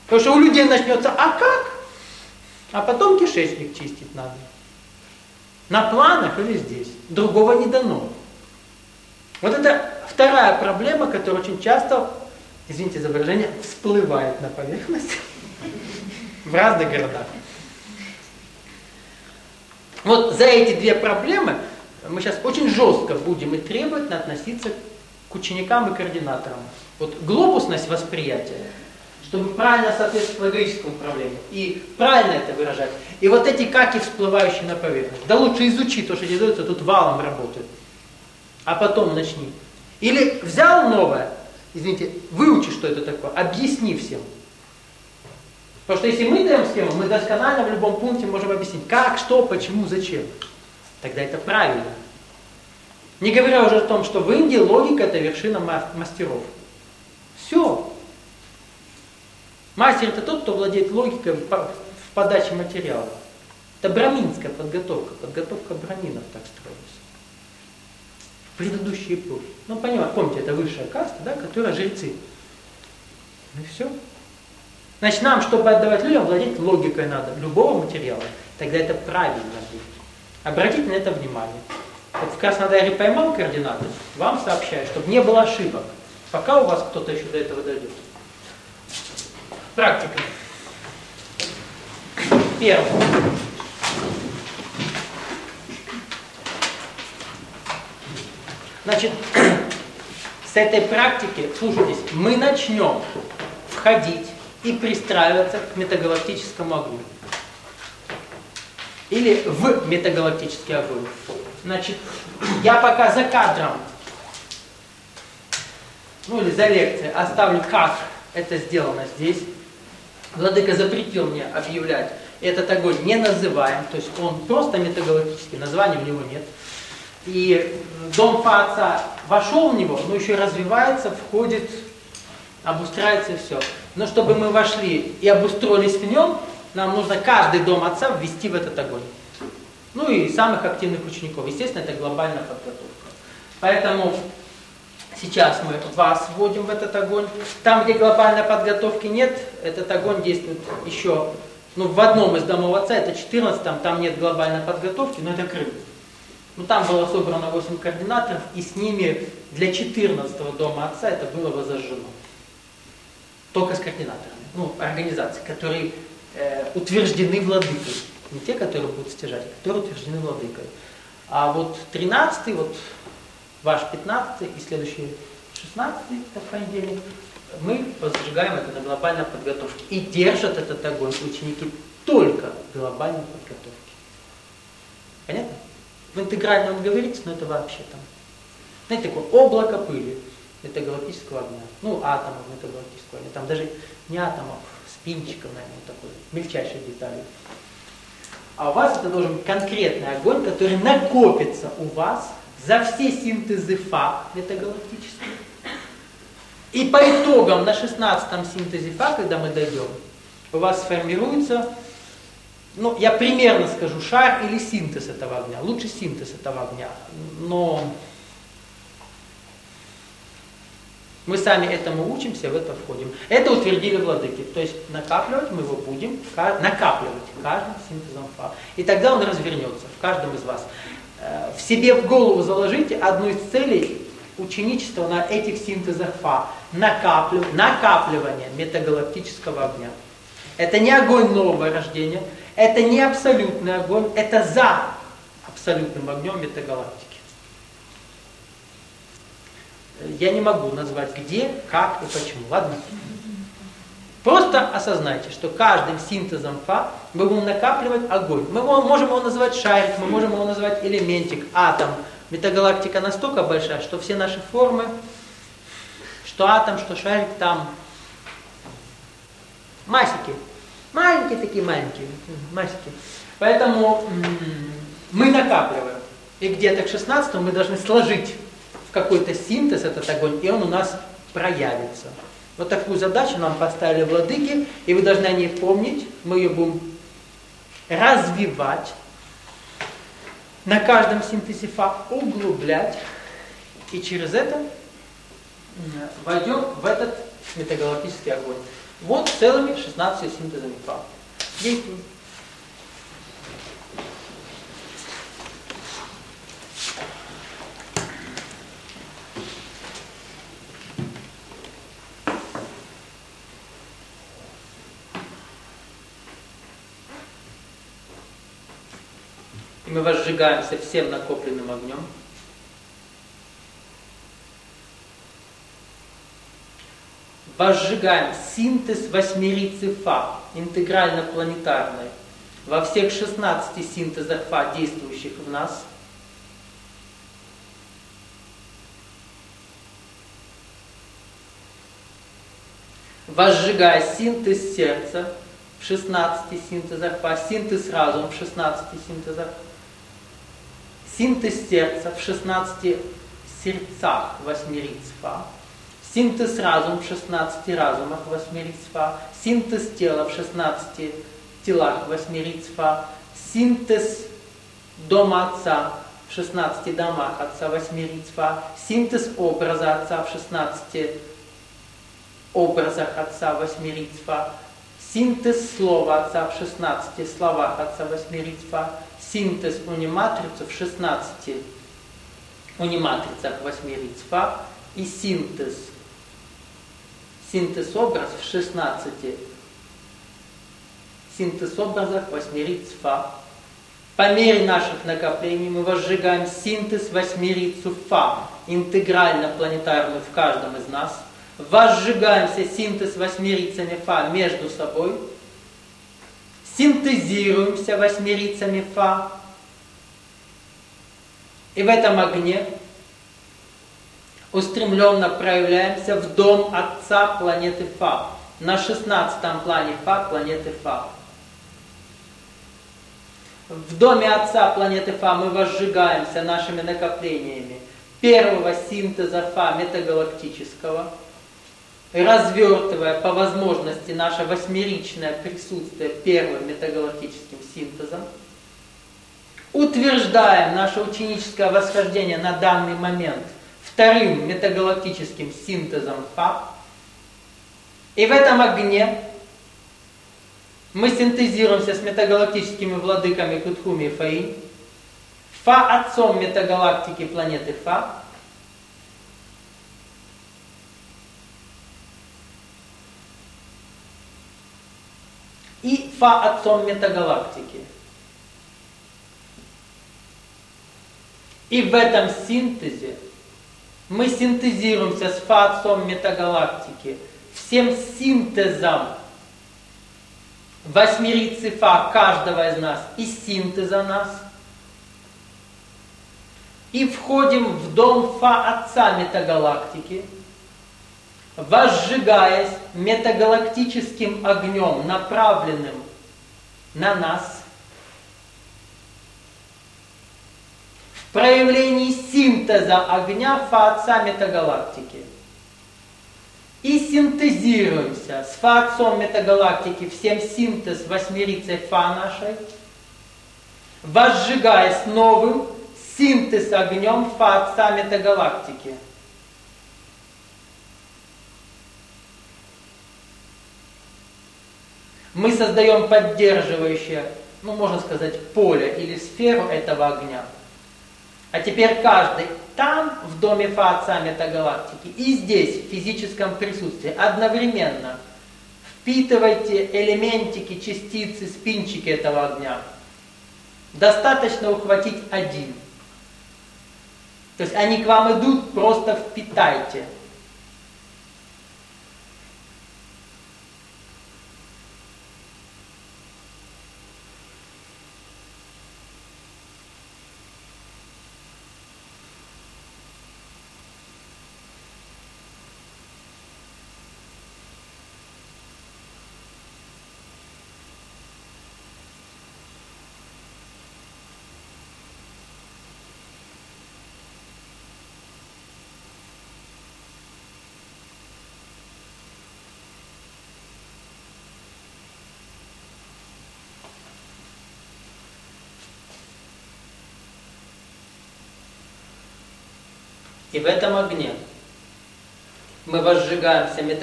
Потому что у людей начнется, а как? А потом кишечник чистить надо. На планах или здесь. Другого не дано. Вот это вторая проблема, которая очень часто, извините за выражение, всплывает на поверхность в разных городах. Вот за эти две проблемы мы сейчас очень жестко будем и требовательно относиться к ученикам и координаторам. Вот глобусность восприятия, чтобы правильно соответствовать логическому управлению и правильно это выражать. И вот эти каки, всплывающие на поверхность. Да лучше изучи то, что тебе дается, тут валом работает. А потом начни. Или взял новое, извините, выучи, что это такое, объясни всем. Потому что если мы даем схему, мы досконально в любом пункте можем объяснить, как, что, почему, зачем. Тогда это правильно. Не говоря уже о том, что в Индии логика – это вершина мастеров. Все. Мастер – это тот, кто владеет логикой в подаче материала. Это браминская подготовка. Подготовка браминов так строилась. В предыдущие эпохи. Ну, понимаете, помните, это высшая каста, да, которая жрецы. Ну и все. Значит, нам, чтобы отдавать людям, владеть логикой надо, любого материала. Тогда это правильно будет. Обратите на это внимание. Вот в Краснодаре поймал координаты, вам сообщаю, чтобы не было ошибок. Пока у вас кто-то еще до этого дойдет. Практика. Первое. Значит, с этой практики, слушайтесь, мы начнем входить и пристраиваться к метагалактическому огню. Или в метагалактический огонь. Значит, я пока за кадром, ну или за лекцией, оставлю, как это сделано здесь. Владыка запретил мне объявлять этот огонь не называем, то есть он просто метагалактический, названия у него нет. И дом Фа-Отца вошел в него, но еще развивается, входит, обустраивается и все. Но чтобы мы вошли и обустроились в нем, нам нужно каждый дом Отца ввести в этот огонь. Ну и самых активных учеников. Естественно, это глобальная подготовка. Поэтому сейчас мы вас вводим в этот огонь. Там, где глобальной подготовки нет, этот огонь действует еще, ну, в одном из домов Отца, это 14-м, там нет глобальной подготовки, но это Крым. Ну, там было собрано 8 координаторов, и с ними для 14-го дома Отца это было возожжено. Только с координаторами. Ну, организации, которые утверждены владыкой. Не те, которые будут стяжать, а которые утверждены владыкой. А вот 13-й, вот ваш 15-й и следующий 16-й, это понедельник, мы возжигаем это на глобальной подготовке. И держат этот огонь ученики только глобальной подготовки. Понятно? В интегральном говорится, но это вообще там. Знаете, такое облако пыли метагалактического огня. Ну, атомов метагалактического огня. Там даже не атомов, спинчиков, наверное, такой, мельчайшие детали. А у вас это должен быть конкретный огонь, который накопится у вас за все синтезы Фа метагалактические. И по итогам на 16-м синтезе Фа, когда мы дойдем, у вас сформируется, ну, я примерно скажу, шар или синтез этого огня. Лучше синтез этого огня. Но мы сами этому учимся, в это входим. Это утвердили владыки. То есть накапливать мы его будем, накапливать каждым синтезом Фа. И тогда он развернется в каждом из вас. В себе в голову заложите одну из целей ученичества на этих синтезах Фа. Накапливание метагалактического огня. Это не огонь нового рождения, это не абсолютный огонь, это за абсолютным огнем метагалактики. Я не могу назвать где, как и почему, ладно? Просто осознайте, что каждым синтезом Фа мы будем накапливать огонь. Мы можем его называть шарик, мы можем его назвать элементик, атом. Метагалактика настолько большая, что все наши формы, что атом, что шарик, там масики. Маленькие такие маленькие, масики. Поэтому мы накапливаем. И где-то к 16-му мы должны сложить в какой-то синтез этот огонь, и он у нас проявится. Вот такую задачу нам поставили владыки, и вы должны о ней помнить. Мы ее будем развивать, на каждом синтезе Фа углублять, и через это войдем в этот метагалактический огонь. Вот целыми 16 синтезами Фа. Действуем. И мы возжигаемся всем накопленным огнем. Возжигаем синтез восьмерицы Фа, интегрально-планетарной, во всех 16 синтезах Фа, действующих в нас. Возжигая синтез сердца в 16 синтезах Фа, синтез разума в 16 синтезах, синтез сердца в 16 сердцах восьмериц Фа, синтез разума в 16 разумах восьмериц Фа, синтез тела в 16 телах восьмериц Фа, синтез дома Отца в 16 домах Отца восьмериц Фа, синтез образа Отца в 16 образах Отца восьмериц Фа, синтез слова Отца в 16 словах Отца восьмериц Фа, синтез униматрицы в 16 униматрицах восьмериц Фа и синтез образ в 16 синтез образах восьмериц Фа. По мере наших накоплений мы возжигаем синтез восьмерицу Фа, интегрально-планетарную в каждом из нас. Возжигаемся синтез восьмерицами Фа между собой. Синтезируемся восьмерицами Фа. И в этом огне устремленно проявляемся в дом Отца планеты Фа, на 16-м плане Фа планеты Фа. В доме Отца планеты Фа мы возжигаемся нашими накоплениями первого синтеза Фа метагалактического, развертывая по возможности наше восьмеричное присутствие первым метагалактическим синтезом, утверждаем наше ученическое восхождение на данный момент вторым метагалактическим синтезом Фа. И в этом огне мы синтезируемся с метагалактическими владыками Кутхуми и Фаинь, Фа отцом метагалактики планеты Фа, и Фа отцом метагалактики. И в этом синтезе мы синтезируемся с Фа отцом метагалактики всем синтезом восьмерицы Фа каждого из нас и синтеза нас. И входим в дом Фа отца метагалактики, возжигаясь метагалактическим огнем, направленным на нас, в проявлении синтеза огня Фа отца метагалактики. И синтезируемся с Фа отцом метагалактики всем синтез восьмерицей Фа нашей, возжигаясь новым синтез огнем Фа отца метагалактики. Мы создаем поддерживающее, можно сказать, поле или сферу этого огня. А теперь каждый там, в доме Фа отца метагалактики, и здесь, в физическом присутствии, одновременно впитывайте элементики, частицы, спинчики этого огня. Достаточно ухватить один. То есть они к вам идут, просто впитайте. И в этом огне мы возжигаемся